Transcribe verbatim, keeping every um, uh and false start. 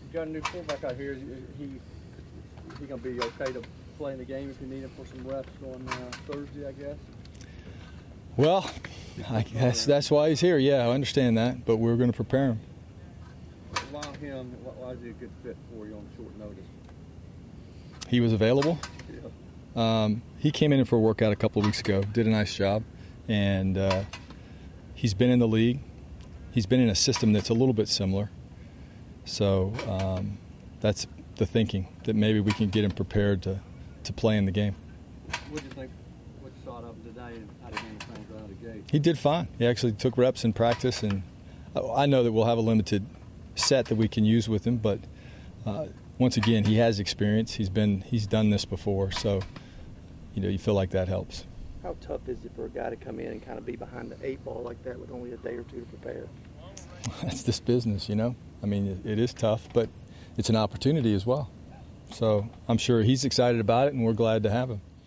You got a new quarterback out here. Is he he gonna be okay to play in the game if you need him for some reps on uh, Thursday, I guess? Well, I guess that's why he's here. Yeah, I understand that, but we're going to prepare him. Why him? Why is he a good fit for you on short notice? He was available. Yeah. Um, he came in for a workout a couple of weeks ago, did a nice job, and uh, he's been in the league. He's been in a system that's a little bit similar. So um, that's the thinking, that maybe we can get him prepared to, to play in the game. What do you think? What you saw of him today and how did he things out of the gate? He did fine. He actually took reps in practice, and I know that we'll have a limited set that we can use with him, but uh, once again, he has experience. He's been he's done this before, so you know you feel like that helps. How tough is it for a guy to come in and kind of be behind the eight ball like that with only a day or two to prepare? That's this business, you know. I mean, it, it is tough, but it's an opportunity as well. So I'm sure he's excited about it, and we're glad to have him.